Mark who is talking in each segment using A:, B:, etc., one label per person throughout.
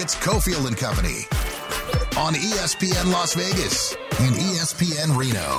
A: It's Cofield and Company on ESPN Las Vegas and ESPN Reno.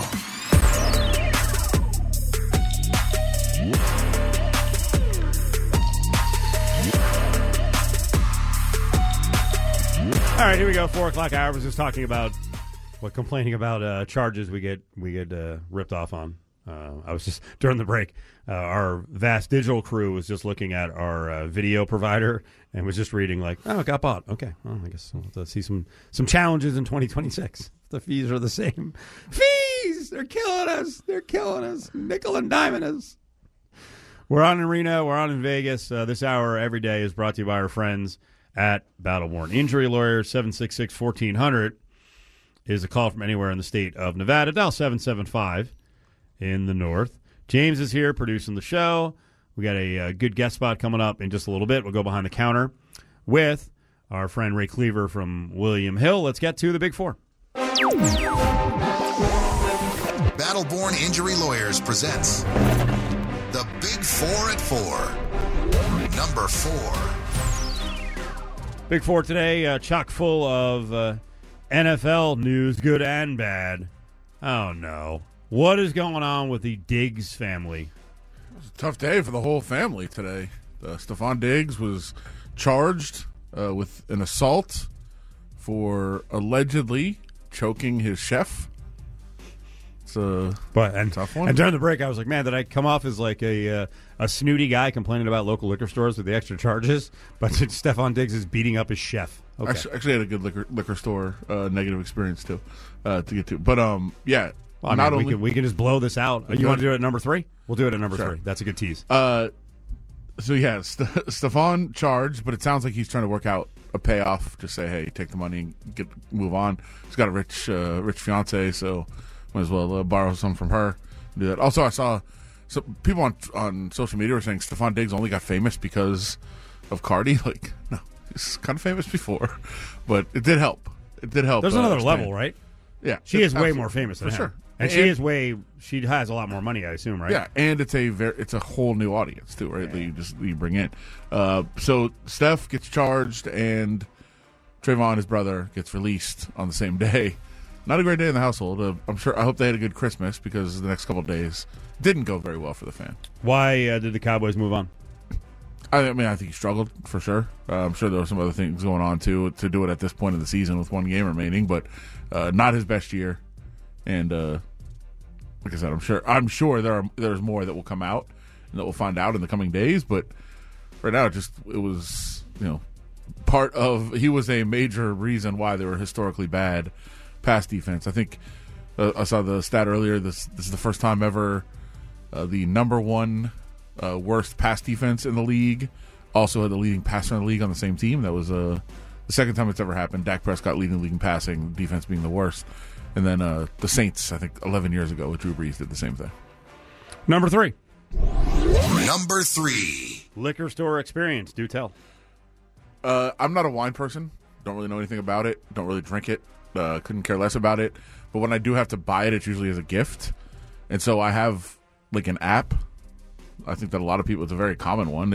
B: All right, here we go. 4 o'clock hour. I was just talking about complaining about charges we get ripped off on. I was just during the break. Our vast digital crew was just looking at our video provider and was just reading like, oh, it got bought. Okay, well, I guess we'll have to see some challenges in 2026. The fees are the same. Fees! They're killing us. They're killing us. Nickel and diming us. We're on in Reno. We're on in Vegas. This hour every day is brought to you by our friends at Battleborn Injury Lawyers. 766-1400 is a call from anywhere in the state of Nevada. Dial 775 in the north. James is here producing the show. We got a good guest spot coming up in just a little bit. We'll go behind the counter with our friend Ray Cleaver from William Hill. Let's get to the Big Four.
A: Battleborn Injury Lawyers presents the Big Four at 4. Number 4.
B: Big Four today, chock full of NFL news, good and bad. Oh, no. What is going on with the Diggs family?
C: It was a tough day for the whole family today. Stephon Diggs was charged with an assault for allegedly choking his chef. It's a tough one.
B: And during the break, I was like, man, did I come off as like a snooty guy complaining about local liquor stores with the extra charges? But Stephon Diggs is beating up his chef. Okay.
C: Actually had a good liquor store negative experience, too, to get to. But, yeah.
B: Well, I mean, we can just blow this out. You want to do it at number 3? We'll do it at number 3. That's a good tease.
C: So, yeah, Stephon charged, but it sounds like he's trying to work out a payoff. Just say, hey, take the money and move on. He's got a rich fiance, so might as well borrow some from her. Do that. Also, I saw people on social media were saying Stephon Diggs only got famous because of Cardi. Like, no, he's kind of famous before, but it did help.
B: There's another level, right?
C: Yeah,
B: she is way more famous than him.
C: Sure.
B: And she has a lot more money, I assume, right?
C: Yeah, and it's a whole new audience too, right? Yeah. That you bring in. So Steph gets charged, and Trayvon, his brother, gets released on the same day. Not a great day in the household. I hope they had a good Christmas because the next couple of days didn't go very well for the fan.
B: Why did the Cowboys move on?
C: I mean, I think he struggled for sure. I'm sure there were some other things going on too to do it at this point of the season with one game remaining, but not his best year. And like I said, I'm sure there's more that will come out and that we'll find out in the coming days. But right now, it was he was a major reason why they were historically bad pass defense. I think I saw the stat earlier. This is the first time ever the number one worst pass defense in the league also had the leading passer in the league on the same team. That was the second time it's ever happened. Dak Prescott leading the league in passing, defense being the worst. And then the Saints, I think 11 years ago with Drew Brees, did the same thing.
B: Number 3.
A: Number 3.
B: Liquor store experience. Do tell.
C: I'm not a wine person. Don't really know anything about it. Don't really drink it. Couldn't care less about it. But when I do have to buy it, it's usually as a gift. And so I have like an app. I think that a lot of people, it's a very common one.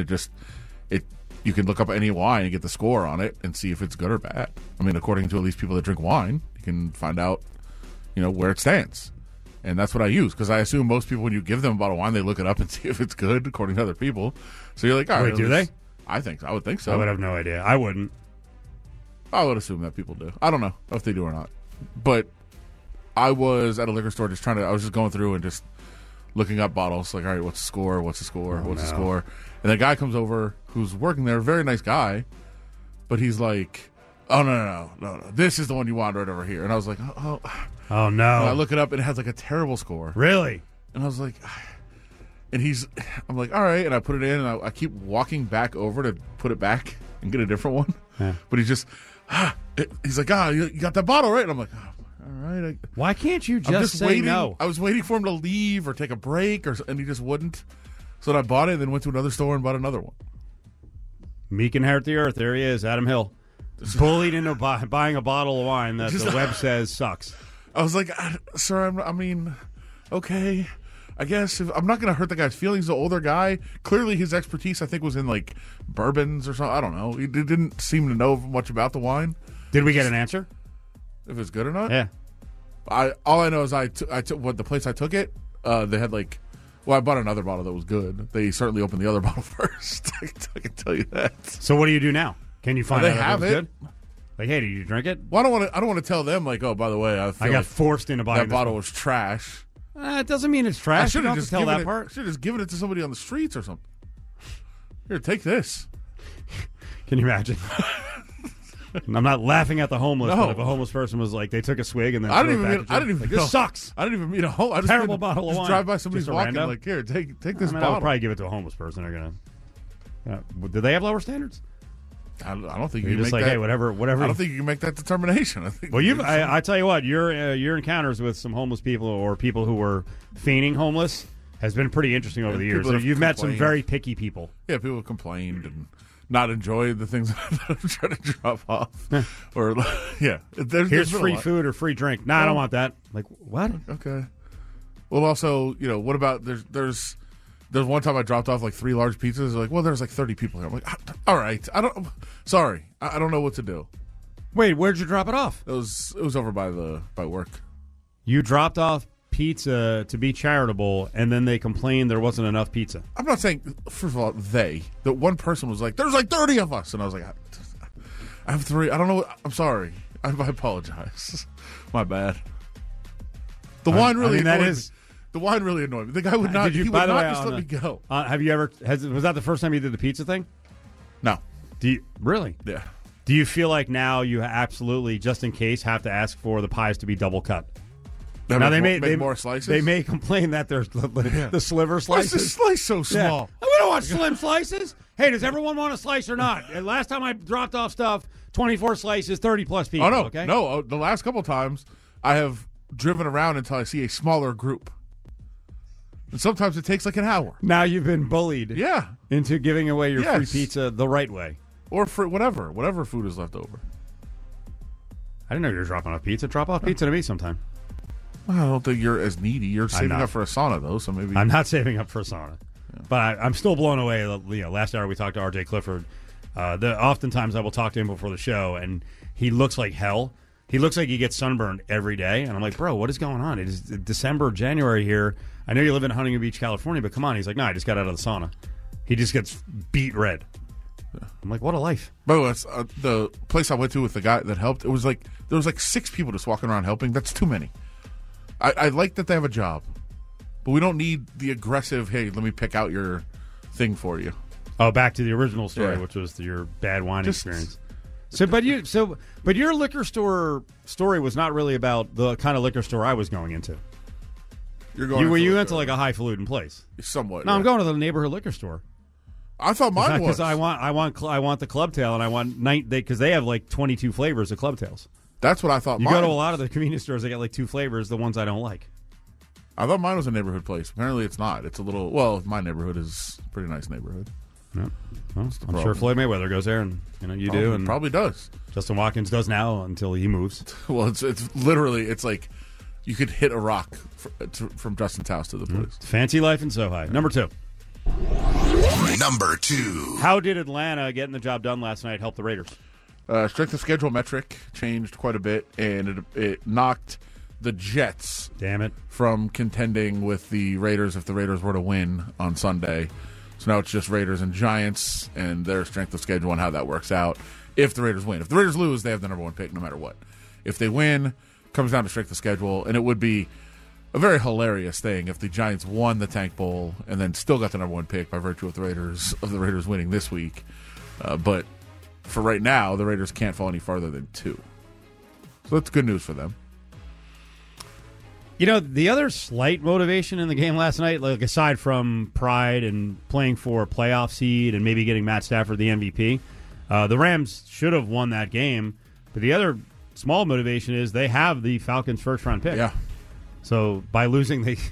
C: You can look up any wine and get the score on it and see if it's good or bad. I mean, according to at least people that drink wine, you can find out, where it stands. And that's what I use, because I assume most people, when you give them a bottle of wine, they look it up and see if it's good, according to other people. So you're like, all right.
B: Wait, do they?
C: I would think so.
B: I would have no idea. I wouldn't.
C: I would assume that people do. I don't know if they do or not. But I was at a liquor store I was just going through and just looking up bottles, like, all right, what's the score? What's the score? What's the score? And the guy comes over who's working there, very nice guy, but he's like, oh, no. This is the one you want right over here. And I was like, oh
B: no. And
C: I look it up, and it has like a terrible score.
B: Really?
C: And I was like, I'm like, all right. And I put it in, and I keep walking back over to put it back and get a different one. Yeah. But he's like, you got that bottle, right? And I'm like, all right.
B: Why can't you just say
C: waiting.
B: no?
C: I was waiting for him to leave or take a break, and he just wouldn't. So then I bought it and then went to another store and bought another one.
B: Meek and inherit the earth. There he is, Adam Hill. Bullied into buying a bottle of wine that the web says sucks.
C: I was like, sir, okay. I guess I'm not going to hurt the guy's feelings. The older guy, clearly his expertise, I think, was in like bourbons or something. I don't know. He didn't seem to know much about the wine.
B: Did we get an answer?
C: If it's good or not?
B: Yeah.
C: All I know is I took what the place I took it. They had like, well, I bought another bottle that was good. They certainly opened the other bottle first. I can tell you that.
B: So what do you do now? Can you find
C: They
B: out if
C: have
B: it was
C: it.
B: good? Like, hey, did you drink it?
C: Well, I don't want to tell them like, oh, by the way, I
B: I got forced into buying
C: that
B: this
C: bottle
B: one.
C: was trash.
B: It doesn't mean it's
C: I
B: trash.
C: should
B: You don't
C: have
B: have
C: just
B: to tell
C: given
B: that
C: it.
B: part.
C: Should have just given it to somebody on the streets or something. Here, take this.
B: Can you imagine? And I'm not laughing at the homeless,
C: No.
B: but if a homeless person was like, they took a swig and then
C: I
B: threw
C: didn't
B: it back
C: even.
B: at you,
C: I didn't even.
B: like,
C: know.
B: this sucks.
C: I didn't even mean a whole. I just
B: Terrible
C: mean,
B: bottle of
C: just
B: wine.
C: drive by somebody's
B: Just a
C: walking
B: rando?
C: like, here, take
B: I
C: this
B: mean, I would
C: bottle.
B: probably give it to a homeless person. They're gonna. Do they have lower standards?
C: I don't think
B: You're
C: you can
B: just
C: make
B: like,
C: that.
B: hey, whatever.
C: I don't think you can make that determination. I think.
B: Well, I tell you what, your encounters with some homeless people or people who were feigning homeless has been pretty interesting over the years.
C: people
B: So
C: have
B: you've met some
C: complained.
B: very picky people.
C: Yeah, people have complained and not enjoyed the things that I'm trying to drop off. Or yeah, there's
B: Here's
C: been a
B: free
C: lot.
B: food or free drink. Nah, I don't want that. Like, what?
C: Okay. Well, also, what about there's one time I dropped off like 3 large pizzas. Like, well, there's like 30 people here. I'm like, all right, sorry, I don't know what to do.
B: Wait, where'd you drop it off?
C: It was over by work.
B: You dropped off pizza to be charitable, and then they complained there wasn't enough pizza.
C: I'm not saying, first of all, the one person was like, there's like 30 of us. And I was like, I have 3. I don't know. I'm sorry. I apologize. My bad. The wine really
B: that
C: annoyed
B: is.
C: me. The wine really annoyed me. The guy would not.
B: Did you,
C: he
B: by
C: would
B: the
C: not
B: way,
C: just
B: on
C: let me go.
B: Have you ever? Was that the first time you did the pizza thing?
C: No.
B: Do you really?
C: Yeah.
B: Do you feel like now you absolutely, just in case, have to ask for the pies to be double cut? Now
C: Make more slices.
B: They may complain that there's the sliver
C: Why is
B: slices.
C: the slice so
B: Yeah.
C: small?
B: We don't want slim slices. Hey, does everyone want a slice or not? And last time I dropped off stuff, 24 slices, 30 plus people.
C: Oh no,
B: okay?
C: no. The last couple times, I have driven around until I see a smaller group, and sometimes it takes like an hour.
B: Now you've been bullied
C: Yeah,
B: into giving away your free
C: Yes.
B: pizza the right way.
C: or for whatever food is left over.
B: I didn't know you were dropping off pizza. Drop off pizza to me sometime.
C: Well, I don't think you're as needy. You're saving
B: not.
C: up for a sauna though, so maybe
B: I'm not saving up for a sauna. But I'm still blown away. Last hour we talked to R.J. Clifford. Oftentimes I will talk to him before the show, and he looks like hell. He looks like he gets sunburned every day. And I'm like, bro, what is going on? It is December, January here. I know you live in Huntington Beach, California, but come on. He's like, no, I just got out of the sauna. He just gets beat red. I'm like, what a life.
C: By the way, that's, the place I went to with the guy that helped, it was like there was like 6 people just walking around helping. That's too many. I like that they have a job, but we don't need the aggressive, hey, let me pick out your thing for you.
B: Oh, back to the original story,
C: Yeah.
B: which was your bad wine
C: Just-
B: experience. But your liquor store story was not really about the kind of liquor store I was going into.
C: You're going
B: You went to like a highfalutin place.
C: somewhat.
B: No,
C: yeah.
B: I'm going to the neighborhood liquor store.
C: I thought mine was.
B: Because I want the Club Tail, and I want because they have like 22 flavors of Club Tails.
C: That's what I thought.
B: You
C: mine
B: go to a
C: was.
B: lot of the convenience stores, they got like 2 flavors, the ones I don't like.
C: I thought mine was a neighborhood place. Apparently, it's not. It's a little. Well, my neighborhood is a pretty nice neighborhood.
B: No. Well, I'm
C: problem.
B: sure Floyd Mayweather goes there, and you do, and
C: Probably does.
B: Justin Watkins does now until he moves.
C: Well, it's literally it's like you could hit a rock from Justin's house to the place.
B: Fancy life in Sohi. Number 2.
A: Number 2.
B: How did Atlanta getting the job done last night help the Raiders?
C: Strength of schedule metric changed quite a bit, and it knocked the Jets
B: Damn it.
C: from contending with the Raiders if the Raiders were to win on Sunday. So now it's just Raiders and Giants and their strength of schedule and how that works out if the Raiders win. If the Raiders lose, they have the number 1 pick no matter what. If they win, it comes down to strength of schedule, and it would be a very hilarious thing if the Giants won the Tank Bowl and then still got the number 1 pick by virtue of the Raiders winning this week. But for right now, the Raiders can't fall any farther than 2. So that's good news for them.
B: The other slight motivation in the game last night, like aside from pride and playing for a playoff seed and maybe getting Matt Stafford the MVP, the Rams should have won that game. But the other small motivation is they have the Falcons' first-round pick.
C: Yeah,
B: So by losing, they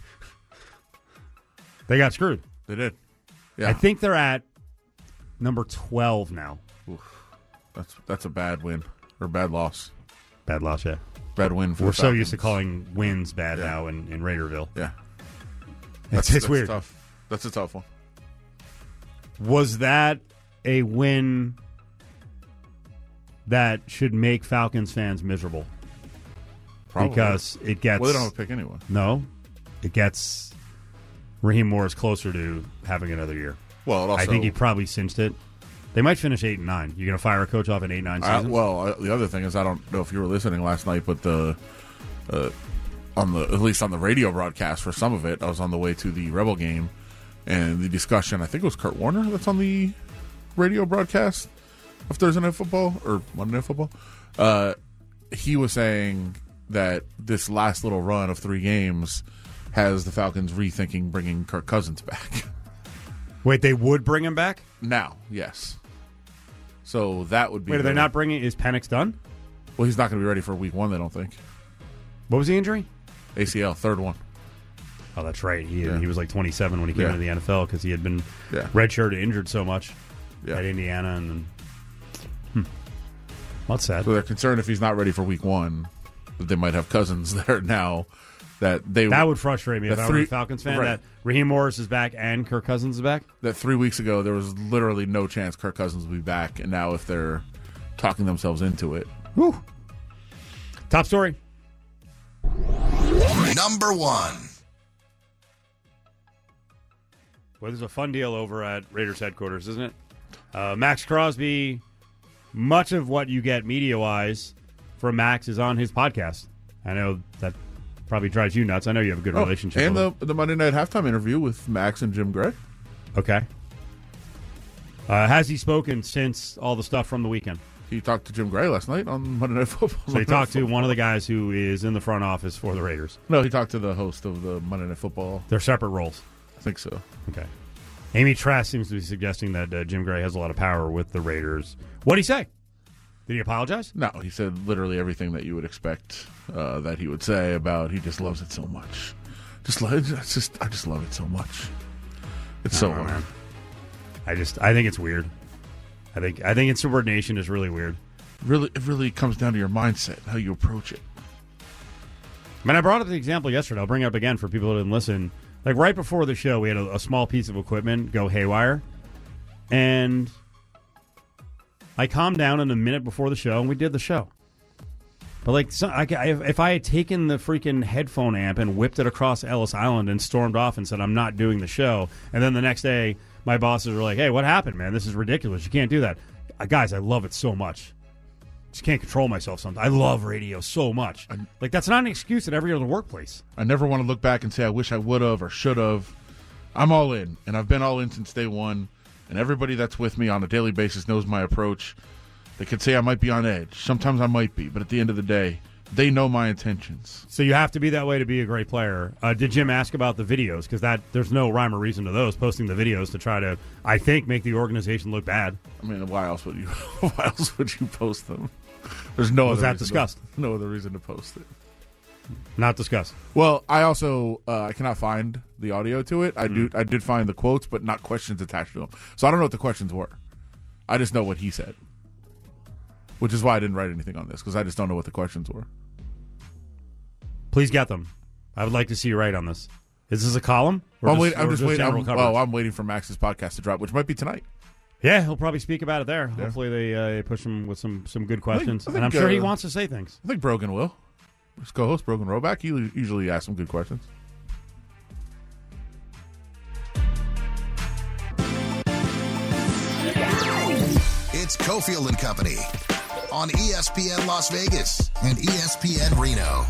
B: got screwed.
C: they did. Yeah,
B: I think they're at number 12 now.
C: that's a bad win or bad loss.
B: Bad loss, yeah.
C: Bad win for
B: We're
C: the
B: so
C: Falcons.
B: used to calling wins bad
C: Yeah.
B: now in Raiderville.
C: Yeah.
B: It's weird.
C: Tough. That's a tough one.
B: Was that a win that should make Falcons fans miserable?
C: Probably.
B: Because it gets...
C: Well, they don't have a pick anyway.
B: No. It gets Raheem Morris closer to having another year.
C: Well, it also,
B: I think he probably cinched it. They might finish 8-9. You're going to fire a coach off an 8-9 season?
C: The other thing is, I don't know if you were listening last night, but at least on the radio broadcast for some of it, I was on the way to the Rebel game, and the discussion, I think it was Kurt Warner that's on the radio broadcast of Thursday Night Football or Monday Night Football. He was saying that this last little run of 3 games has the Falcons rethinking bringing Kirk Cousins back.
B: Wait, they would bring him back?
C: Now, yes. So that would be...
B: Wait, are they not bringing... Is Penix done?
C: Well, he's not going to be ready for week 1, they don't think.
B: What was the injury?
C: ACL, third one.
B: Oh, that's right. He was like 27 when he came into the NFL because he had been redshirted, injured so much at Indiana. And then, That's sad.
C: So they're concerned if he's not ready for week 1, that they might have Cousins there now. That
B: would frustrate me if I were a Falcons fan. Right. That Raheem Morris is back and Kirk Cousins is back.
C: That 3 weeks ago there was literally no chance Kirk Cousins would be back, and now if they're talking themselves into it,
B: whew. Top story.
A: Number 1.
B: Well, there's a fun deal over at Raiders headquarters, isn't it? Max Crosby. Much of what you get media-wise from Max is on his podcast. I know that probably drives you nuts. I know you have a good relationship
C: and
B: with him.
C: The Monday Night Halftime interview with Max and Jim Gray.
B: Okay. Has he spoken since all the stuff from the weekend?
C: He talked to Jim Gray last night on Monday Night Football.
B: So he talked to one of the guys who is in the front office for the Raiders.
C: No, he talked to the host of the Monday Night Football.
B: They're separate roles.
C: I think so.
B: Okay. Amy Trask seems to be suggesting that Jim Gray has a lot of power with the Raiders. What did he say? Did he apologize?
C: No, he said literally everything that you would expect that he would say about he just loves it so much. I just love it so much. It's so hard. Man.
B: I think it's weird. I think insubordination is really weird.
C: It really comes down to your mindset, how you approach it.
B: I mean, I brought up the example yesterday. I'll bring it up again for people who didn't listen. Like right before the show, we had a small piece of equipment go haywire, and I calmed down in a minute before the show, and we did the show. But if I had taken the freaking headphone amp and whipped it across Ellis Island and stormed off and said I'm not doing the show, and then the next day my bosses were like, "Hey, what happened, man? This is ridiculous. You can't do that." Guys, I love it so much. Just can't control myself sometimes. I love radio so much. That's not an excuse at every other workplace.
C: I never want to look back and say I wish I would have or should have. I'm all in, and I've been all in since day one. And everybody that's with me on a daily basis knows my approach. They could say I might be on edge. Sometimes I might be, but at the end of the day, they know my intentions.
B: So you have to be that way to be a great player. Did Jim ask about the videos? Because there's no rhyme or reason to those, posting the videos to try to, I think, make the organization look bad.
C: I mean, why else would you post them? There's no
B: Was
C: other
B: that
C: reason
B: discussed?
C: No other reason to post it.
B: Not discussed.
C: Well, I also I cannot find the audio to it. I did find the quotes, but not questions attached to them. So I don't know what the questions were. I just know what he said, which is why I didn't write anything on this, because I just don't know what the questions were.
B: Please get them. I would like to see you write on this. Is this a column?
C: I'm just waiting. I'm waiting for Max's podcast to drop, which might be tonight.
B: Yeah, he'll probably speak about it there. Yeah. Hopefully they push him with some good questions. I think, and I'm sure he wants to say things.
C: I think Brogan will. His co-host, Brogan Roback, he usually asks some good questions.
A: It's Cofield and Company on ESPN Las Vegas and ESPN Reno.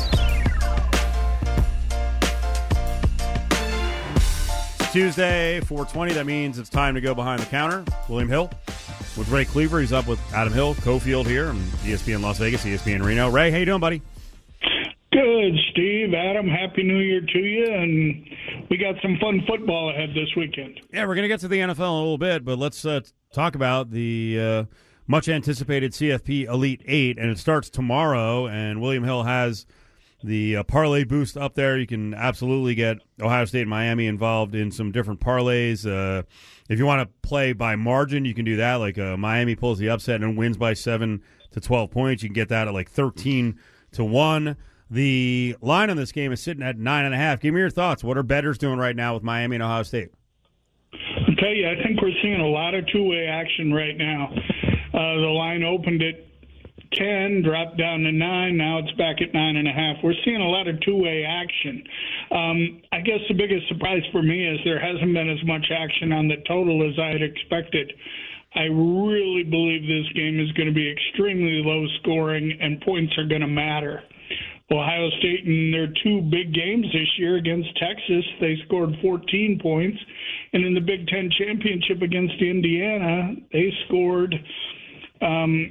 B: It's Tuesday, 4:20. That means it's time to go behind the counter. William Hill with Ray Cleaver. He's up with Adam Hill, Cofield here on ESPN Las Vegas, ESPN Reno. Ray, how you doing, buddy?
D: Good, Steve. Adam, Happy New Year to you, and we got some fun football ahead this weekend.
B: Yeah, we're going to get to the NFL in a little bit, but let's talk about the much-anticipated CFP Elite Eight, and it starts tomorrow, and William Hill has the parlay boost up there. You can absolutely get Ohio State and Miami involved in some different parlays. If you want to play by margin, you can do that, like Miami pulls the upset and wins by 7 to 12 points. You can get that at like 13 to 1. The line on this game is sitting at 9.5. Give me your thoughts. What are bettors doing right now with Miami and Ohio State?
D: I'll tell you, I think we're seeing a lot of two-way action right now. The line opened at 10, dropped down to 9. Now it's back at 9.5. We're seeing a lot of two-way action. I guess the biggest surprise for me is there hasn't been as much action on the total as I had expected. I really believe this game is going to be extremely low scoring and points are going to matter. Ohio State, in their two big games this year against Texas, they scored 14 points. And in the Big Ten championship against Indiana, they scored 7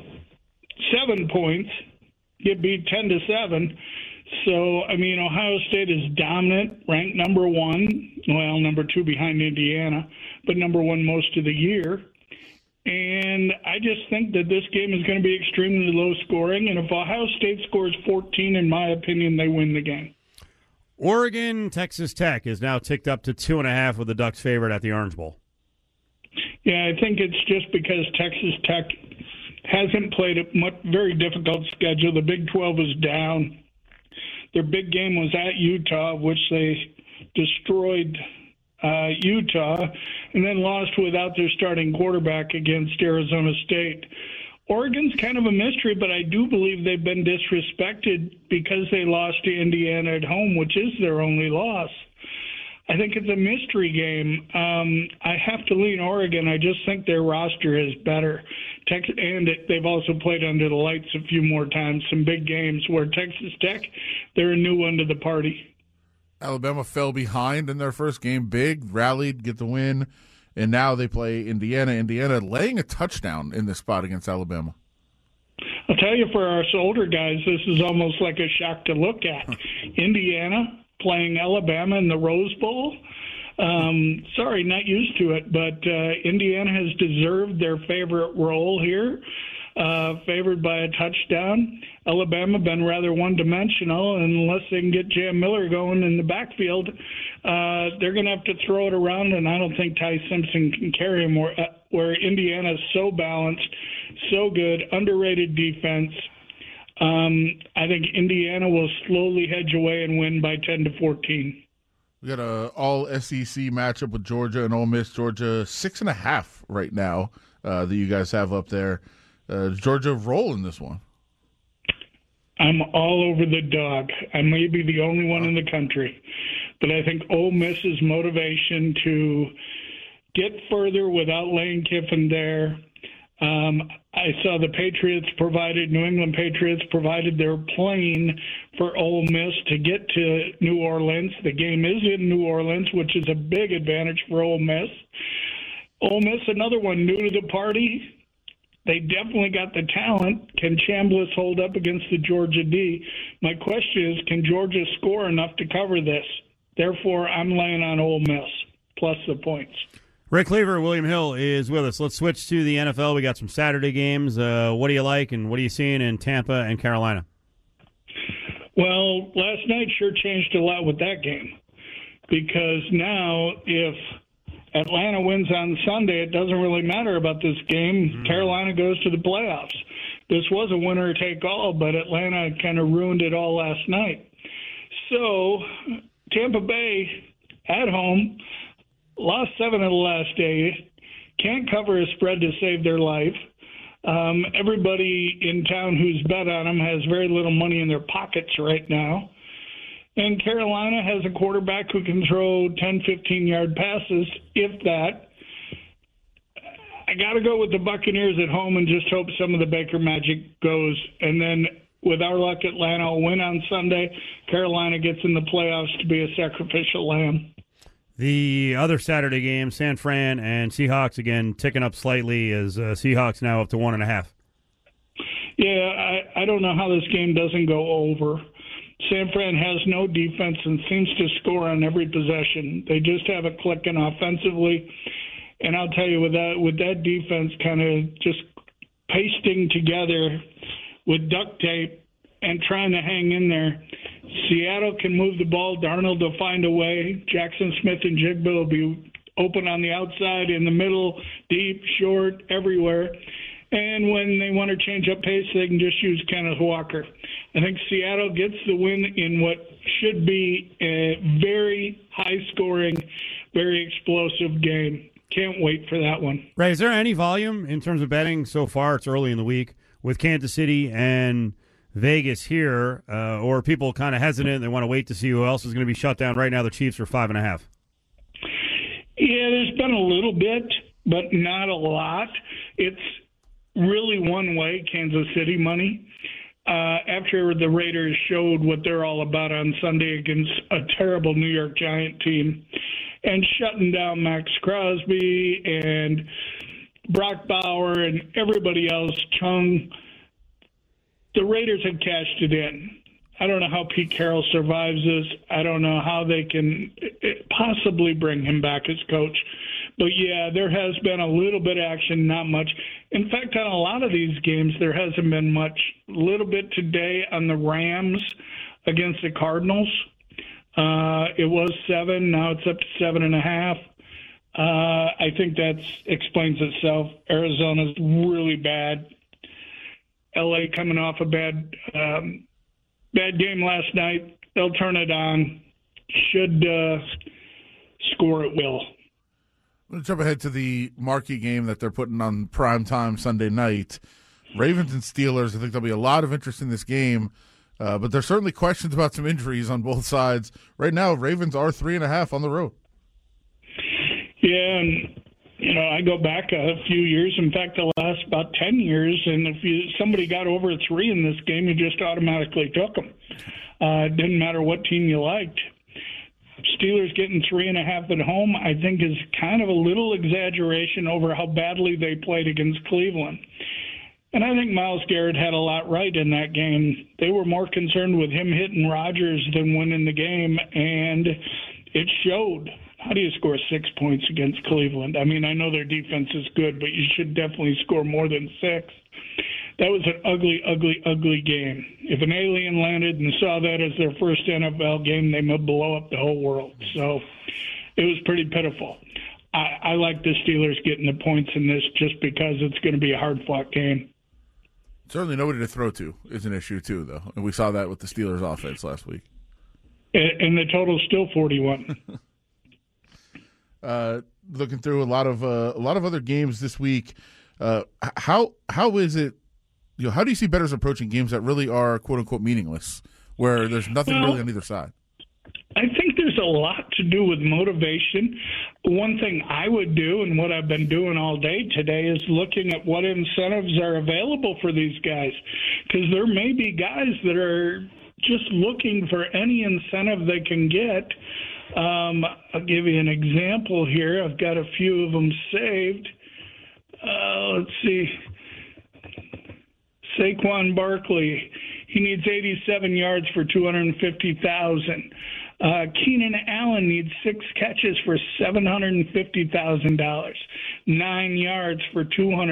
D: points. Get beat 10-7. So, I mean, Ohio State is dominant, ranked number 1. Well, number 2 behind Indiana, but number 1 most of the year. And I just think that this game is going to be extremely low scoring. And if Ohio State scores 14, in my opinion, they win the game.
B: Oregon, Texas Tech is now ticked up to 2.5 with the Ducks favorite at the Orange Bowl.
D: Yeah, I think it's just because Texas Tech hasn't played a very difficult schedule. The Big 12 is down. Their big game was at Utah, which they destroyed Utah, and then lost without their starting quarterback against Arizona State. Oregon's kind of a mystery, but I do believe they've been disrespected because they lost to Indiana at home, which is their only loss. I think it's a mystery game. I have to lean Oregon. I just think their roster is better. They've also played under the lights a few more times, some big games where Texas Tech, they're a new one to the party.
C: Alabama fell behind in their first game big, rallied, get the win, and now they play Indiana. Indiana laying a touchdown in this spot against Alabama.
D: I'll tell you, for us older guys, this is almost like a shock to look at. Indiana playing Alabama in the Rose Bowl. Sorry, not used to it, but Indiana has deserved their favorite role here. Favored by a touchdown. Alabama been rather one-dimensional, and unless they can get Jam Miller going in the backfield, they're going to have to throw it around, and I don't think Ty Simpson can carry him where Indiana is so balanced, so good, underrated defense. I think Indiana will slowly hedge away and win by 10-14.
C: We got a all-SEC matchup with Georgia and Ole Miss. Georgia 6.5 right now that you guys have up there. Georgia roll in this one.
D: I'm all over the dog. I may be the only one in the country, but I think Ole Miss's motivation to get further without Lane Kiffin there. I saw the New England Patriots provided their plane for Ole Miss to get to New Orleans. The game is in New Orleans, which is a big advantage for Ole Miss. Ole Miss, another one new to the party. They definitely got the talent. Can Chambliss hold up against the Georgia D? My question is, can Georgia score enough to cover this? Therefore, I'm laying on Ole Miss, plus the points.
B: Rick Cleaver, William Hill is with us. Let's switch to the NFL. We got some Saturday games. What do you like, and what are you seeing in Tampa and Carolina?
D: Well, last night sure changed a lot with that game, because now if Atlanta wins on Sunday, it doesn't really matter about this game. Mm-hmm. Carolina goes to the playoffs. This was a winner-take-all, but Atlanta kind of ruined it all last night. So Tampa Bay at home lost 7 of the last 8. Can't cover a spread to save their life. Everybody in town who's bet on them has very little money in their pockets right now. And Carolina has a quarterback who can throw 10, 15-yard passes, if that. I got to go with the Buccaneers at home and just hope some of the Baker magic goes. And then, with our luck, Atlanta will win on Sunday. Carolina gets in the playoffs to be a sacrificial lamb.
B: The other Saturday game, San Fran and Seahawks, again, ticking up slightly as Seahawks now up to 1.5.
D: Yeah, I don't know how this game doesn't go over. San Fran has no defense and seems to score on every possession. They just have it clicking offensively. And I'll tell you, with that defense kind of just pasting together with duct tape and trying to hang in there, Seattle can move the ball. Darnold will find a way. Jackson Smith and Jigba will be open on the outside, in the middle, deep, short, everywhere. And when they want to change up pace, they can just use Kenneth Walker. I think Seattle gets the win in what should be a very high-scoring, very explosive game. Can't wait for that one.
B: Ray, is there any volume in terms of betting so far? It's early in the week with Kansas City and Vegas here, or are people kind of hesitant? They want to wait to see who else is going to be shut down. Right now, the Chiefs are 5.5.
D: Yeah, there's been a little bit, but not a lot. It's really one way, Kansas City money. After the Raiders showed what they're all about on Sunday against a terrible New York Giant team and shutting down Max Crosby and Brock Bauer and everybody else, Chung, the Raiders have cashed it in. I don't know how Pete Carroll survives this. I don't know how they can possibly bring him back as coach. But, yeah, there has been a little bit of action, not much. In fact, on a lot of these games, there hasn't been much. A little bit today on the Rams against the Cardinals. It was 7. Now it's up to 7.5. I think that explains itself. Arizona's really bad. L.A. coming off a bad game last night. They'll turn it on. Should score at will.
C: Let's jump ahead to the marquee game that they're putting on primetime Sunday night. Ravens and Steelers. I think there'll be a lot of interest in this game, but there's certainly questions about some injuries on both sides. Right now, Ravens are 3.5 on the road.
D: Yeah, and I go back a few years. In fact, the last about 10 years, and if somebody got over 3 in this game, you just automatically took them. It didn't matter what team you liked. Steelers getting 3.5 at home, I think, is kind of a little exaggeration over how badly they played against Cleveland. And I think Myles Garrett had a lot right in that game. They were more concerned with him hitting Rodgers than winning the game, and it showed. How do you score 6 points against Cleveland? I mean, I know their defense is good, but you should definitely score more than 6. That was an ugly, ugly, ugly game. If an alien landed and saw that as their first NFL game, they would blow up the whole world. So it was pretty pitiful. I like the Steelers getting the points in this just because it's going to be a hard-fought game.
C: Certainly nobody to throw to is an issue, too, though. And we saw that with the Steelers' offense last week.
D: And the total's still 41.
C: Looking through a lot of other games this week, how is it? How do you see bettors approaching games that really are quote unquote meaningless, where there's nothing really on either side?
D: I think there's a lot to do with motivation. One thing I would do, and what I've been doing all day today, is looking at what incentives are available for these guys, because there may be guys that are just looking for any incentive they can get. I'll give you an example here. I've got a few of them saved. Let's see. Saquon Barkley, he needs 87 yards for $250,000. Keenan Allen needs 6 catches for $750,000. 9 yards for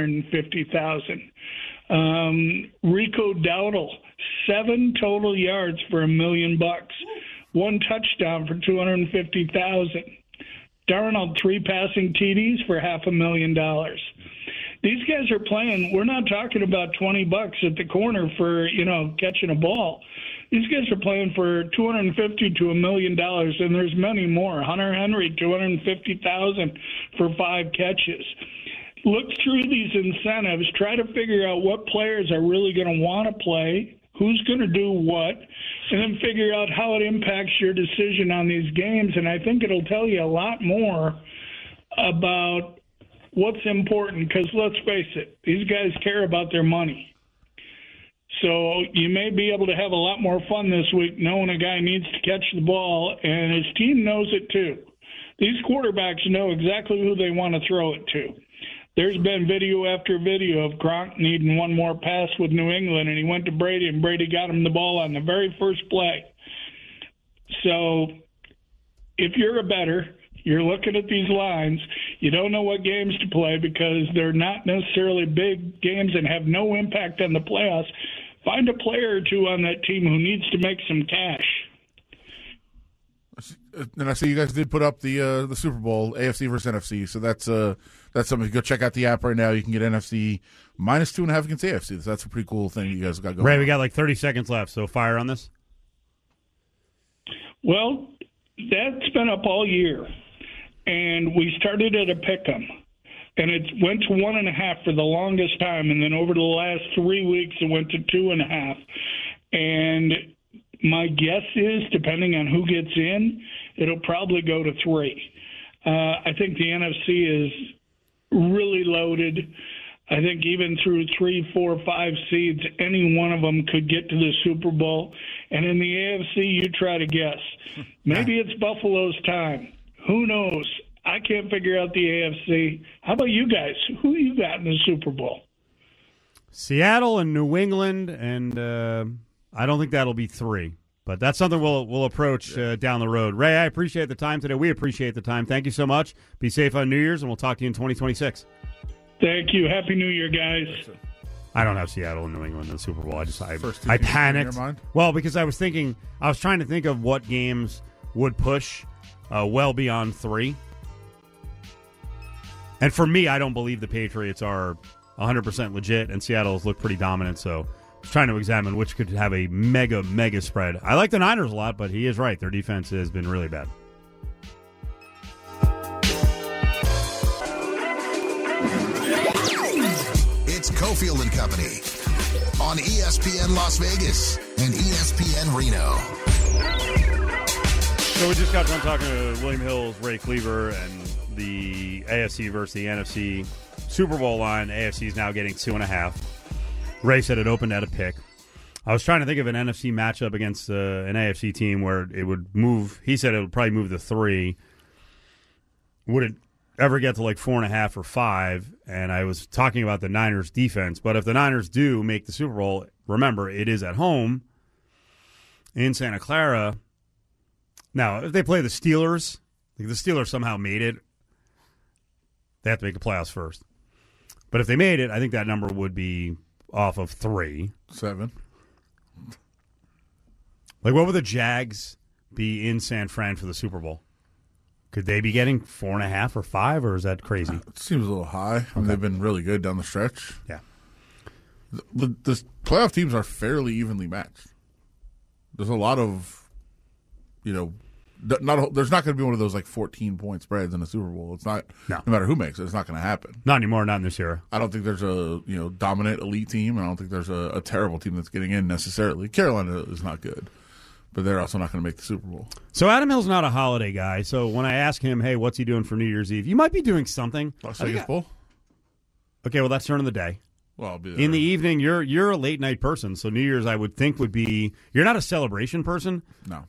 D: $250,000. Rico Dowdle, 7 total yards for $1 million. 1 touchdown for $250,000. Darnold, 3 passing TDs for $500,000. These guys are playing. We're not talking about $20 at the corner for catching a ball. These guys are playing for $250,000 to $1 million, and there's many more. Hunter Henry, $250,000 for 5 catches. Look through these incentives. Try to figure out what players are really going to want to play, who's going to do what, and then figure out how it impacts your decision on these games. And I think it'll tell you a lot more about what's important, because let's face it, these guys care about their money. So you may be able to have a lot more fun this week knowing a guy needs to catch the ball, and his team knows it too. These quarterbacks know exactly who they want to throw it to. There's been video after video of Gronk needing one more pass with New England, and he went to Brady, and Brady got him the ball on the very first play. So if you're a bettor, you're looking at these lines, you don't know what games to play because they're not necessarily big games and have no impact on the playoffs. Find a player or two on that team who needs to make some cash.
C: And I see you guys did put up the Super Bowl AFC versus NFC, so that's something. Go check out the app right now. You can get NFC -2.5 against AFC. So that's a pretty cool thing you guys got going.
B: Ray,
C: on.
B: we got like 30 seconds left, so fire on this.
D: Well, that's been up all year, and we started at a pick'em, and it went to 1.5 for the longest time, and then over the last 3 weeks it went to 2.5, and my guess is, depending on who gets in, it'll probably go to 3. I think the NFC is really loaded. I think even through 3, 4, 5 seeds, any one of them could get to the Super Bowl. And in the AFC, you try to guess. Maybe it's Buffalo's time. Who knows? I can't figure out the AFC. How about you guys? Who you got in the Super Bowl?
B: Seattle and New England, and I don't think that'll be 3. But that's something we'll approach down the road. Ray, I appreciate the time today. We appreciate the time. Thank you so much. Be safe on New Year's, and we'll talk to you in 2026.
D: Thank you. Happy New Year, guys.
B: I don't have Seattle and New England in the Super Bowl.
C: First two
B: I
C: teams
B: panicked.
C: in your mind?
B: Well, because I was trying to think of what games would push well beyond 3. And for me, I don't believe the Patriots are 100% legit, and Seattle has looked pretty dominant, so I was trying to examine which could have a mega spread. I like the Niners a lot, but he is right. Their defense has been really bad.
A: It's Cofield and Company on ESPN Las Vegas and ESPN Reno.
B: So we just got done talking to William Hills, Ray Cleaver, and the AFC versus the NFC Super Bowl line. AFC is now getting 2.5. Ray said it opened at a pick. I was trying to think of an NFC matchup against an AFC team where it would move. He said it would probably move to 3. Would it ever get to like 4.5 or 5? And I was talking about the Niners defense. But if the Niners do make the Super Bowl, remember, it is at home in Santa Clara. Now, if they play the Steelers, if the Steelers somehow made it, they have to make the playoffs first. But if they made it, I think that number would be off of 3.
C: 7.
B: Like, what would the Jags be in San Fran for the Super Bowl? Could they be getting 4.5 or 5, or is that crazy?
C: It seems a little high. I mean, they've been really good down the stretch.
B: Yeah.
C: The playoff teams are fairly evenly matched. There's a lot of, there's not going to be one of those like 14-point spreads in the Super Bowl. It's not.
B: No
C: matter who makes it, it's not going to happen.
B: Not anymore. Not in this era.
C: I don't think there's a dominant elite team, and I don't think there's a terrible team that's getting in necessarily. Carolina is not good, but they're also not going to make the Super Bowl.
B: So Adam Hill's not a holiday guy. So when I ask him, hey, what's he doing for New Year's Eve? You might be doing something.
C: Las Vegas Bowl?
B: Okay, well, that's turn of the day.
C: Well, I'll be there.
B: In the evening, you're a late night person. So New Year's, I would think, would be you're not a celebration person.
C: No,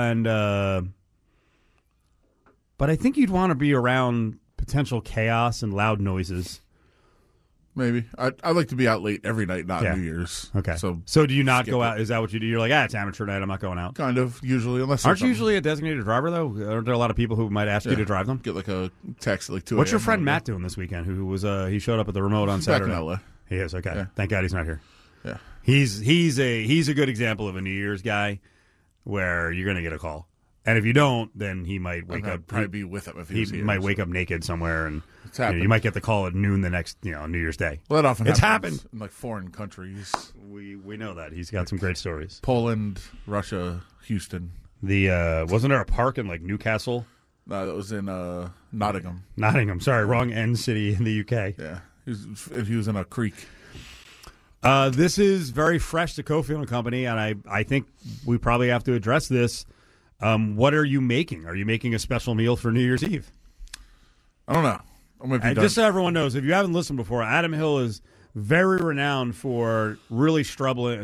B: but I think you'd want to be around potential chaos and loud noises.
C: maybe. I like to be out late every night, not New Year's.
B: Okay.
C: So
B: do you not go out? Is that what you do? You're like, it's amateur night. I'm not going out.
C: Kind of, usually. Unless
B: Aren't you usually a designated driver, though? Aren't there a lot of people who might ask you to drive them?
C: Get like a text at like 2
B: What's your friend Matt doing this weekend? Who was he showed up at the remote on Saturday?
C: Back in LA.
B: He is, okay.
C: Yeah.
B: Thank God he's not here.
C: Yeah.
B: He's a good example of a New Year's guy where you're going to get a call. And if you don't, then he might wake up.
C: Probably be with him if
B: he
C: was here,
B: might wake up naked somewhere, and
C: It's happened.
B: you might get the call at noon the next New Year's Day.
C: Well, that often
B: It's
C: happens
B: happened.
C: in like foreign countries.
B: We know that he's got some great stories.
C: Poland, Russia, Houston.
B: Wasn't there a park in like Newcastle?
C: No, that was in Nottingham.
B: Nottingham. Sorry, wrong end city in the UK.
C: Yeah, he was in a creek.
B: This is very fresh to Cofield and Company, and I think we probably have to address this. What are you making? Are you making a special meal for New Year's Eve?
C: I don't know. I might be done.
B: Just so everyone knows, if you haven't listened before, Adam Hill is very renowned for really struggling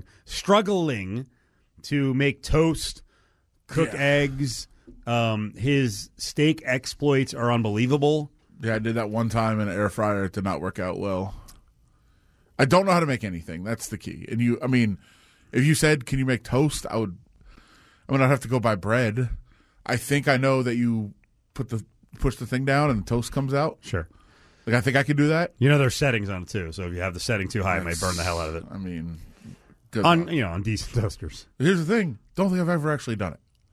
B: to make toast, cook eggs. His steak exploits are unbelievable.
C: Yeah, I did that one time in an air fryer. It did not work out well. I don't know how to make anything. That's the key. And if you said, can you make toast? I'd have to go buy bread. I think I know that you push the thing down and the toast comes out.
B: Sure.
C: Like, I think I could do that.
B: There's settings on it too. So if you have the setting too high, it may burn the hell out of it.
C: Good luck.
B: On decent toasters.
C: Here's the thing. Don't think I've ever actually done it.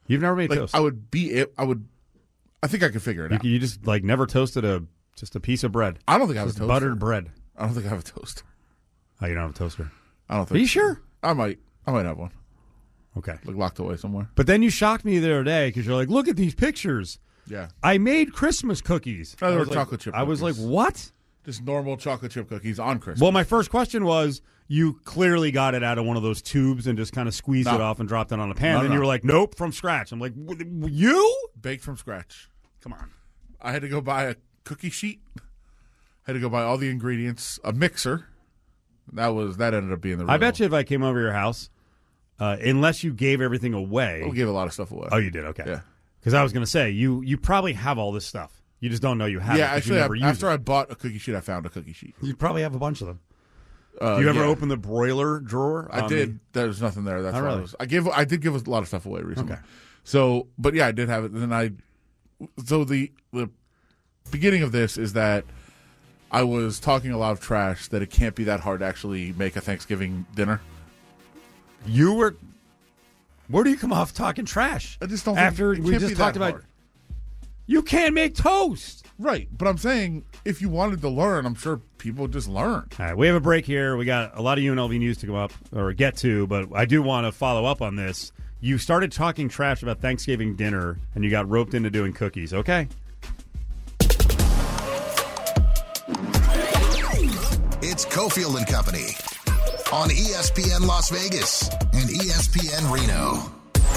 B: You've never made
C: Like
B: toast.
C: I would be it. I think I could figure it out.
B: You just like never toasted just a piece of bread.
C: I don't think I have a
B: Just
C: toaster.
B: buttered bread.
C: I don't think I have a toaster.
B: Oh, you don't have a toaster.
C: I don't think.
B: Are you sure?
C: I might have one,
B: Okay.
C: like locked away somewhere.
B: But then you shocked me the other day because you're like, look at these pictures.
C: Yeah,
B: I made Christmas cookies.
C: No, they
B: I
C: were
B: was like-
C: chocolate chip
B: I was like,
C: cookies.
B: what?
C: just normal chocolate chip cookies on Christmas.
B: Well, my first question was, you clearly got it out of one of those tubes and just kind of squeezed
C: No.
B: it off and dropped it on a pan.
C: No,
B: and
C: no.
B: you were like, nope, from scratch. I'm like, you?
C: Baked from scratch.
B: Come on.
C: I had to go buy a cookie sheet. Had to go buy all the ingredients, a mixer. That ended up being the real.
B: I bet you if I came over to your house, unless you gave everything away.
C: We gave a lot of stuff away.
B: Oh, you did? Okay.
C: Yeah.
B: Because I was going to say, you probably have all this stuff. You just don't know you have it.
C: Yeah,
B: 'cause
C: actually,
B: you never use
C: after
B: it.
C: I bought a cookie sheet, I found a cookie sheet.
B: You probably have a bunch of them. Do you ever
C: yeah.
B: open the broiler drawer?
C: I did. There's nothing there. That's
B: Oh,
C: why
B: really?
C: I did give a lot of stuff away recently.
B: Okay.
C: So, but yeah, I did have it. And then the beginning of this is that I was talking a lot of trash that it can't be that hard to actually make a Thanksgiving dinner.
B: You were. Where do you come off talking trash?
C: I just don't.
B: After
C: think it
B: we
C: can't
B: just
C: be
B: talked
C: that
B: about,
C: hard.
B: you can't make toast.
C: Right, but I'm saying if you wanted to learn, I'm sure people would just learn.
B: All right, we have a break here. We got a lot of UNLV news to go up or get to, but I do want to follow up on this. You started talking trash about Thanksgiving dinner, and you got roped into doing cookies. Okay.
A: It's Cofield and Company on ESPN Las Vegas and ESPN Reno.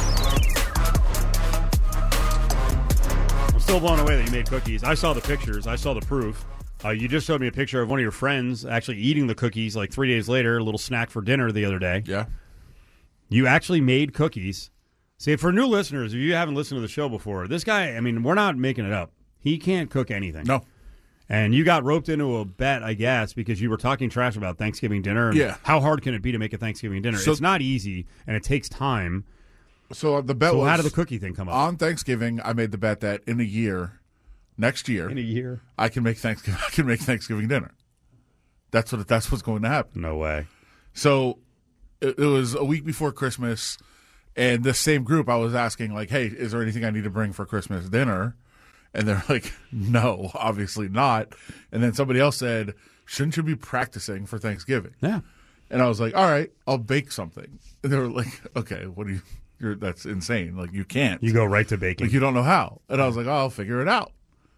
B: I'm still blown away that you made cookies. I saw the pictures. I saw the proof. You just showed me a picture of one of your friends actually eating the cookies like 3 days later, a little snack for dinner the other day.
C: Yeah.
B: You actually made cookies. See, for new listeners, if you haven't listened to the show before, this guy, I mean, we're not making it up. He can't cook anything.
C: No.
B: And you got roped into a bet, I guess, because you were talking trash about Thanksgiving dinner. And
C: Yeah.
B: How hard can it be to make a Thanksgiving dinner?
C: So-
B: It's not easy, and it takes time.
C: So the bet
B: So
C: was
B: how did the cookie thing come up?
C: on Thanksgiving. I made the bet that in a year, next year,
B: In a year?
C: I can make Thanksgiving. I can make Thanksgiving dinner. That's what's going to happen.
B: No way.
C: So it was a week before Christmas, and the same group I was asking, like, hey, is there anything I need to bring for Christmas dinner? And they're like, no, obviously not. And then somebody else said, shouldn't you be practicing for Thanksgiving?
B: Yeah.
C: And I was like, all right, I'll bake something. And they were like, okay, what do that's insane. Like, you can't.
B: You go right to baking.
C: Like, you don't know how. And I was like, oh, I'll figure it out.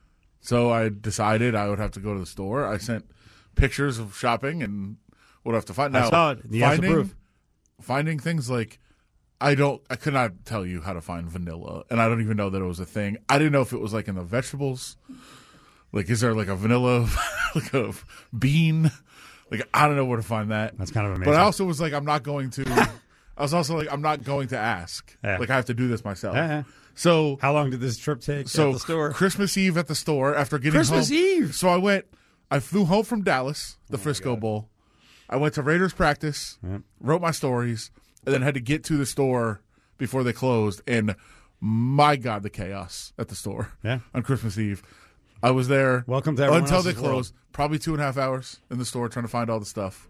C: So I decided I would have to go to the store. I sent pictures of shopping and what I have to find. Now,
B: I saw it. You have the proof.
C: Finding things like I could not tell you how to find vanilla, and I don't even know that it was a thing. I didn't know if it was like in the vegetables. Like, is there like a vanilla, like a bean? Like, I don't know where to find that.
B: That's kind of amazing.
C: But I also was like, I'm not going to. I was also like, I'm not going to ask.
B: Yeah.
C: Like, I have to do this myself.
B: Yeah.
C: So
B: How long did this trip take
C: so
B: at the store?
C: Christmas Eve at the store after getting
B: Christmas
C: home.
B: Eve?
C: So I flew home from Dallas, the Frisco Bowl. I went to Raiders practice, wrote my stories, and then had to get to the store before they closed. And my God, the chaos at the store on Christmas Eve. I was there
B: Welcome to everyone
C: until they
B: else's world.
C: closed. Probably 2.5 hours in the store trying to find all the stuff.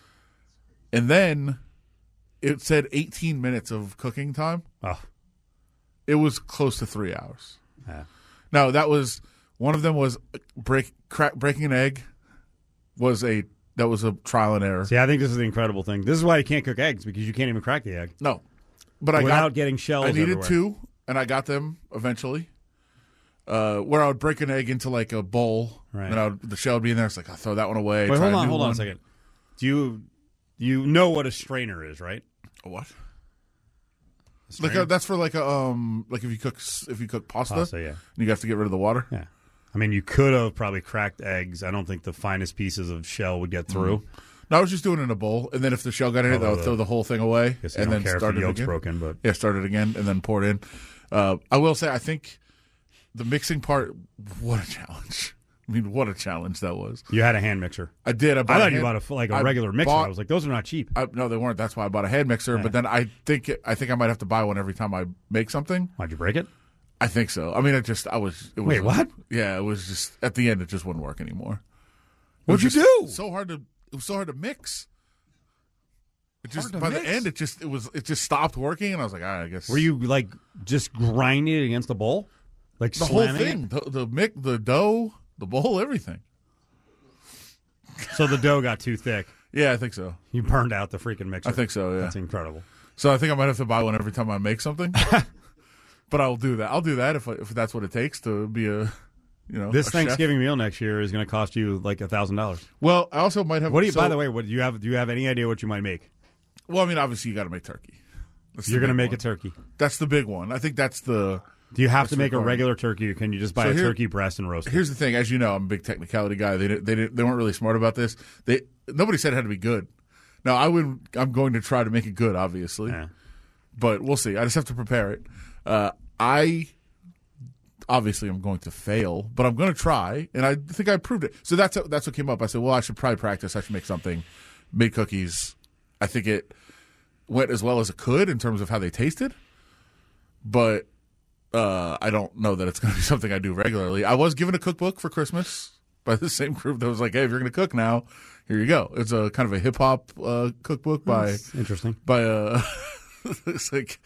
C: And then it said 18 minutes of cooking time.
B: Oh.
C: It was close to 3 hours.
B: Yeah.
C: Now, that was one of them was breaking an egg was a trial and error.
B: See, I think this is the incredible thing. This is why you can't cook eggs, because you can't even crack the egg.
C: No, but
B: Without getting shells
C: I needed
B: everywhere.
C: 2, and I got them eventually. Where I would break an egg into like a bowl,
B: Right.
C: and the shell would be in there. It's like I throw that one away.
B: Wait,
C: try
B: hold
C: new
B: on a
C: one.
B: second. Do you know what a strainer is, right?
C: A what?
B: A strainer?
C: Like that's for like a like if you cook pasta,
B: Pasta, yeah.
C: and you have to get rid of the water.
B: Yeah. I mean, you could have probably cracked eggs. I don't think the finest pieces of shell would get through.
C: No, I was just doing it in a bowl, and then if the shell got in it, I would throw the whole thing away,
B: Guess you
C: and
B: don't
C: then
B: care
C: start
B: if the
C: it
B: yolk's
C: again.
B: broken, but
C: Yeah, start it again, and then pour it in. I will say, I think the mixing part, what a challenge. I mean, what a challenge that was.
B: you had a hand mixer.
C: I did.
B: I thought you bought a regular mixer. I was like, those are not cheap.
C: No, they weren't. That's why I bought a hand mixer. But then I think I might have to buy one every time I make something.
B: Why'd you break it?
C: I think so. I mean,
B: Wait, what?
C: Yeah, it was just at the end. It just wouldn't work anymore.
B: What'd you do?
C: It was so hard to mix. It just
B: Hard to
C: by
B: mix.
C: the end, it just stopped working, and I was like, all right, I guess.
B: Were you like just grinding it against the bowl, like
C: the whole
B: slamming
C: thing, the dough, the bowl, everything?
B: it? So the dough got too thick.
C: Yeah, I think so.
B: You burned out the freaking mixer.
C: I think so. Yeah.
B: That's incredible.
C: So I think I might have to buy one every time I make something. But I'll do that. I'll do that if that's what it takes to be a,
B: This
C: a
B: Thanksgiving
C: chef.
B: meal next year is going to cost you like $1,000.
C: Well, I also might have.
B: What do you?
C: so-
B: By the way, what do you have? Do you have any idea what you might make?
C: Well, I mean, obviously you got to make turkey. That's the
B: You're going to
C: big
B: make
C: one.
B: a turkey.
C: That's the big one. I think that's the.
B: Do you have
C: That's
B: to make a
C: required.
B: regular turkey, or can you just buy
C: So
B: a
C: here-
B: turkey breast and roast it?
C: Here's the thing, as you know, I'm a big technicality guy. They weren't really smart about this. Nobody said it had to be good. Now I'm going to try to make it good, obviously,
B: Yeah.
C: but we'll see. I just have to prepare it. Obviously I'm going to fail, but I'm going to try, and I think I proved it. So that's what came up. I said, well, I should probably practice. I should make something. Made cookies. I think it went as well as it could in terms of how they tasted, but I don't know that it's going to be something I do regularly. I was given a cookbook for Christmas by the same group that was like, hey, if you're going to cook now, here you go. It's a kind of a hip hop cookbook by
B: That's interesting.
C: it's like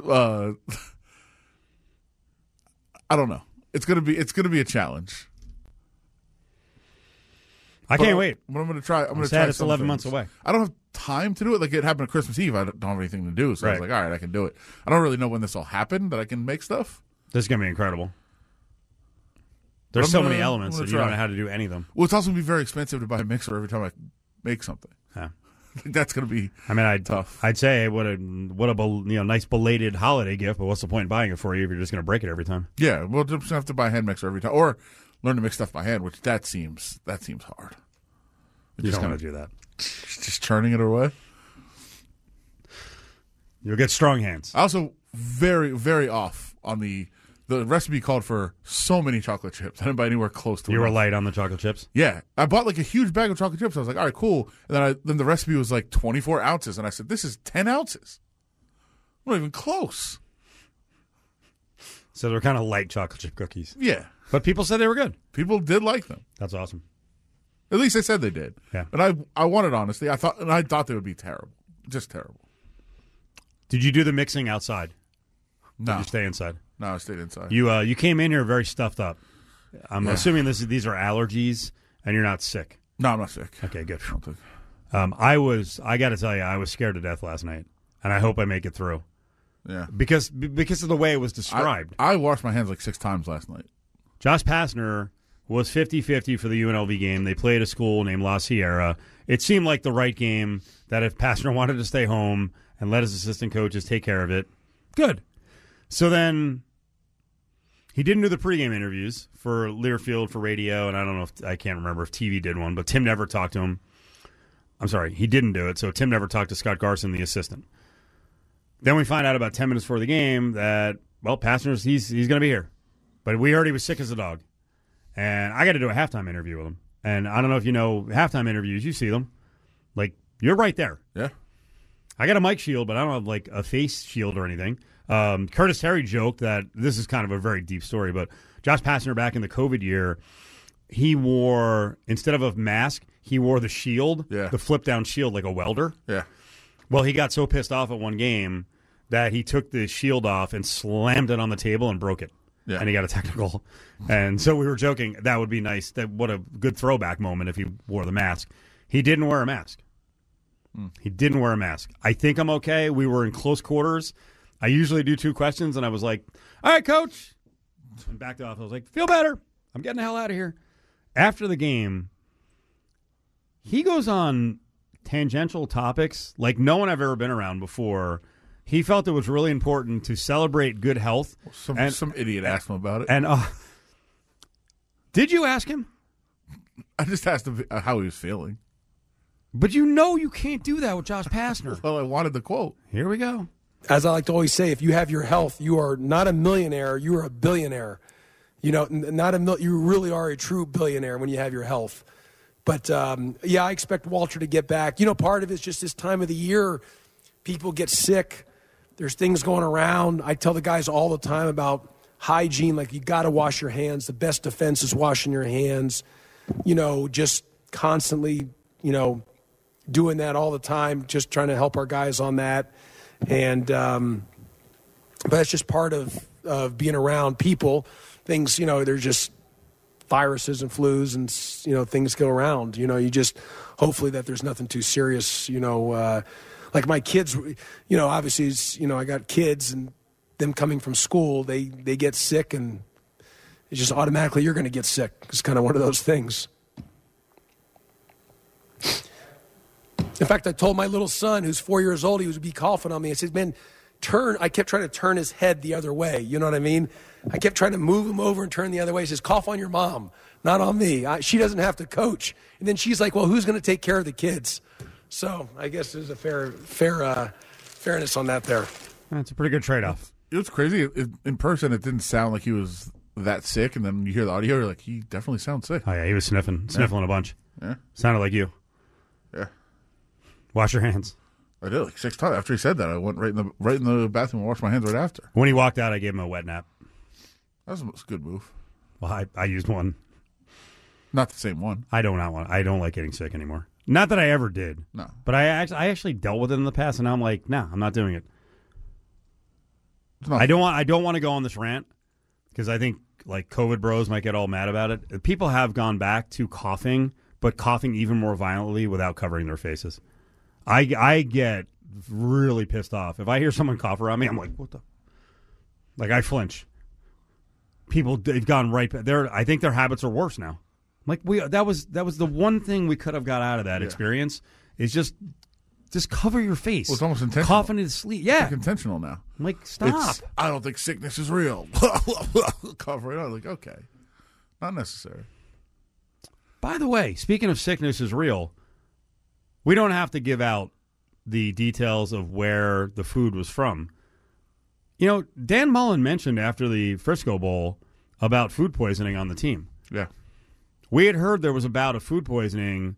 C: I don't know. It's gonna be a challenge.
B: I
C: But
B: can't wait.
C: But I'm gonna try. I'm gonna
B: sad
C: try.
B: it's
C: some
B: 11
C: things.
B: months away.
C: I don't have time to do it. Like it happened on Christmas Eve. I don't have anything to do, so I was
B: Right.
C: like, all right, I can do it. I don't really know when this will happen that I can make stuff.
B: This is going to be incredible. There's
C: I'm
B: so
C: gonna-
B: many elements
C: I'm
B: that
C: gonna
B: you don't
C: try.
B: know how to do any of them.
C: Well, it's also gonna be very expensive to buy a mixer every time I make something.
B: Yeah.
C: I think that's gonna be.
B: I mean, I'd
C: Tough.
B: I'd say what a nice belated holiday gift, but what's the point in buying it for you if you're just going to break it every time?
C: Yeah, we'll just have to buy a hand mixer every time, or learn to mix stuff by hand, which that seems hard.
B: You're just
C: don't
B: going to do that.
C: Just churning it away.
B: You'll get strong hands.
C: Also, very, very off on the recipe called for so many chocolate chips. I didn't buy anywhere close to
B: You were
C: enough.
B: light on the chocolate chips.
C: Yeah, I bought like a huge bag of chocolate chips. I was like, all right, cool. And then the recipe was like 24 ounces, and I said, this is 10 ounces. I'm not even close.
B: So they're kind of light chocolate chip cookies.
C: Yeah,
B: But people said they were good.
C: people did like them.
B: That's awesome.
C: At least they said they did.
B: Yeah.
C: And I wanted honesty. I thought they would be terrible, just terrible.
B: Did you do the mixing outside?
C: No,
B: Did you stay inside?
C: no, I stayed inside.
B: You came in here very stuffed up. I'm
C: Yeah.
B: assuming these are allergies and you're not sick.
C: No, I'm not sick.
B: Okay, good.
C: I don't think.
B: I got to tell you, I was scared to death last night, and I hope I make it through
C: Yeah.
B: because of the way it was described.
C: I washed my hands like 6 times last night.
B: Josh Pastner was 50-50 for the UNLV game. They played a school named La Sierra. It seemed like the right game, that if Pastner wanted to stay home and let his assistant coaches take care of it, good. So then he didn't do the pregame interviews for Learfield for radio, and I can't remember if TV did one, but Tim never talked to him. I'm sorry, he didn't do it, so Tim never talked to Scott Garson, the assistant. Then we find out about 10 minutes before the game that, well, Pastner's, he's going to be here. But we heard he was sick as a dog. And I got to do a halftime interview with him. And I don't know if you know halftime interviews. You see them. Like, you're right there.
C: Yeah.
B: I got a mic shield, but I don't have, like, a face shield or anything. Curtis Terry joked that this is kind of a very deep story, but Josh Pastner back in the COVID year, he wore, instead of a mask, he wore the shield,
C: Yeah.
B: the flip-down shield like a welder.
C: Yeah.
B: Well, he got so pissed off at one game that he took the shield off and slammed it on the table and broke it.
C: Yeah.
B: And he got a technical. And so we were joking, that would be nice. What a good throwback moment if he wore the mask. He didn't wear a mask. He didn't wear a mask. I think I'm okay. We were in close quarters. I usually do 2 questions, and I was like, all right, coach. And backed off. I was like, feel better. I'm getting the hell out of here. After the game, he goes on tangential topics like no one I've ever been around before. He felt it was really important to celebrate good health.
C: Some idiot asked him about it.
B: And did you ask him?
C: I just asked him how he was feeling.
B: But you know you can't do that with Josh Pastner.
C: Well, I wanted the quote.
B: Here we go.
E: As I like to always say, if you have your health, you are not a millionaire, you are a billionaire. You know, you really are a true billionaire when you have your health. But, yeah, I expect Walter to get back. You know, part of it is just this time of the year, people get sick. There's things going around. I tell the guys all the time about hygiene, like you got to wash your hands. The best defense is washing your hands. You know, just constantly, you know, doing that all the time, just trying to help our guys on that. And but that's just part of being around people. Things, they're just viruses and flus and, things go around. You just hopefully that there's nothing too serious, like my kids, obviously, I got kids and them coming from school, they get sick and it's just automatically you're going to get sick. It's kind of one of those things. In fact, I told my little son, who's 4 years old, he would be coughing on me. I said, man, I kept trying to turn his head the other way. You know what I mean? I kept trying to move him over and turn the other way. He says, cough on your mom, not on me. She doesn't have to coach. And then she's like, well, who's going to take care of the kids? So I guess there's a fairness on that there.
B: That's a pretty good trade-off.
C: It was crazy. In person, it didn't sound like he was that sick. And then you hear the audio, you're like, he definitely sounds sick.
B: Oh, yeah, he was sniffling a bunch.
C: Yeah.
B: Sounded like you.
C: Yeah.
B: Wash your hands.
C: I did like 6 times. After he said that, I went right in the bathroom and washed my hands right after.
B: When he walked out, I gave him a wet nap.
C: That was a good move.
B: Well, I used one.
C: Not the same one.
B: I don't like getting sick anymore. Not that I ever did.
C: No.
B: But I actually dealt with it in the past, and now I'm like, nah, I'm not doing it. I don't want to go on this rant because I think like COVID bros might get all mad about it. People have gone back to coughing, but coughing even more violently without covering their faces. I get really pissed off. If I hear someone cough around me, I'm like, what the? Like, I flinch. People, they've gone right there. I think their habits are worse now. Like, that was the one thing we could have got out of that experience is just cover your face.
C: Well, it's almost intentional.
B: Coughing in sleep. Yeah.
C: It's like intentional now.
B: I'm like, stop.
C: I don't think sickness is real. Cover it up. Like, okay. Not necessary.
B: By the way, speaking of sickness is real, we don't have to give out the details of where the food was from. Dan Mullen mentioned after the Frisco Bowl about food poisoning on the team.
C: Yeah.
B: We had heard there was about a food poisoning,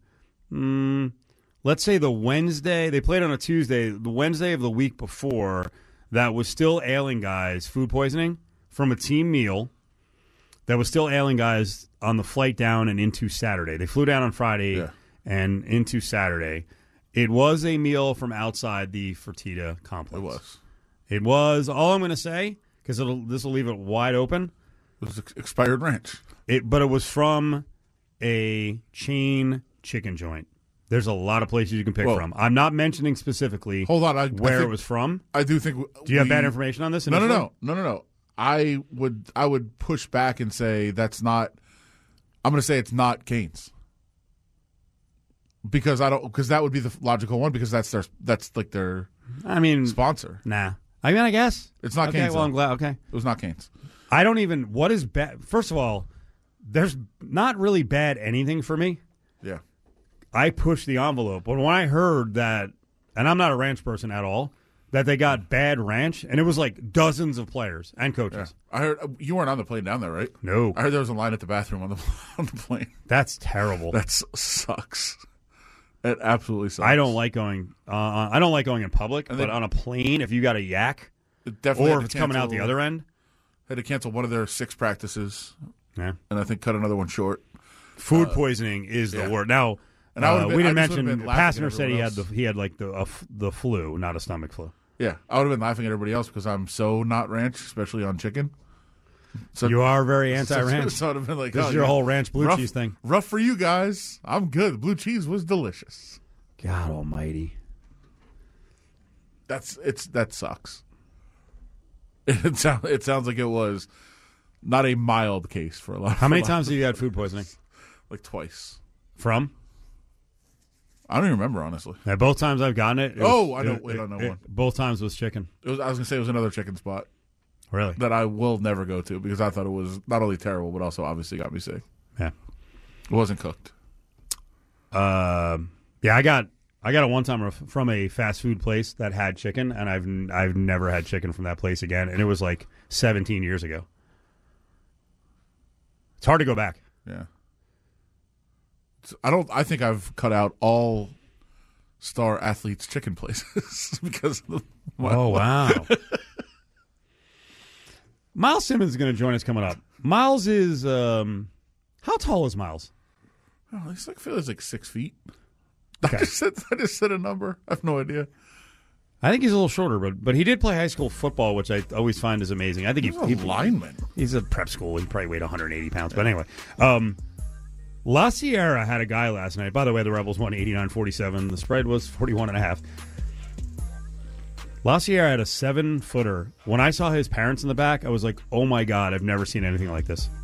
B: let's say the Wednesday. They played on a Tuesday. The Wednesday of the week before, that was still ailing guys food poisoning from a team meal that was still ailing guys on the flight down and into Saturday. They flew down on Friday and into Saturday. It was a meal from outside the Fertitta complex. It was. All I'm going to say, because this will leave it wide open.
C: It was expired ranch.
B: But it was from a chain chicken joint. There's a lot of places you can pick from. I'm not mentioning specifically where it was from.
C: I do think.
B: Do you have bad information on this?
C: No. I would push back and say that's not. I'm going to say it's not Cane's. Because that would be the logical one because that's their sponsor.
B: Nah. I guess.
C: It's not Cane's.
B: Well, I'm glad. Okay.
C: It was not Cane's.
B: I don't even. What is bad? First of all, there's not really bad anything for me.
C: Yeah.
B: I pushed the envelope. But when I heard that, and I'm not a ranch person at all, that they got bad ranch, and it was like dozens of players and coaches.
C: Yeah. I heard you weren't on the plane down there, right?
B: No.
C: I heard there was a line at the bathroom on the plane.
B: That's terrible.
C: That sucks. It absolutely sucks.
B: I don't like going. I don't like going in public, but on a plane, if you got a yak,
C: or
B: if it's coming out the other end,
C: had to cancel one of their 6 practices.
B: Yeah,
C: and I think cut another one short.
B: Food poisoning is the word. Now, we didn't mention. Passenger said he had like the flu, not a stomach flu.
C: Yeah, I would have been laughing at everybody else because I'm so not ranch, especially on chicken.
B: So you are very anti-ranch.
C: So I'd have been like,
B: this is your whole ranch blue cheese thing.
C: Rough for you guys. I'm good. The blue cheese was delicious.
B: God almighty.
C: That sucks. It sounds like it was not a mild case for a lot.
B: How many times have you had food poisoning?
C: Like twice.
B: From?
C: I don't even remember, honestly.
B: Yeah, both times I've gotten it.
C: I know one.
B: Both times was chicken.
C: I was going to say it was another chicken spot.
B: Really?
C: That I will never go to because I thought it was not only terrible, but also obviously got me sick.
B: Yeah.
C: It wasn't cooked.
B: Yeah, I got it one time from a fast food place that had chicken, and I've never had chicken from that place again, and it was like 17 years ago. It's hard to go back.
C: Yeah. I think I've cut out all star athletes chicken places because of
B: wow. Miles Simmons is going to join us coming up. Miles is how tall is Miles?
C: Oh, I feel like 6 feet.
B: Okay.
C: I just said a number. I have no idea.
B: I think he's a little shorter, but he did play high school football, which I always find is amazing. I think
C: He's a lineman.
B: He's a prep school. He probably weighed 180 pounds. But anyway, La Sierra had a guy last night. By the way, the Rebels won 89-47. The spread was 41.5. La Sierra had a 7-footer. When I saw his parents in the back, I was like, oh my God, I've never seen anything like this.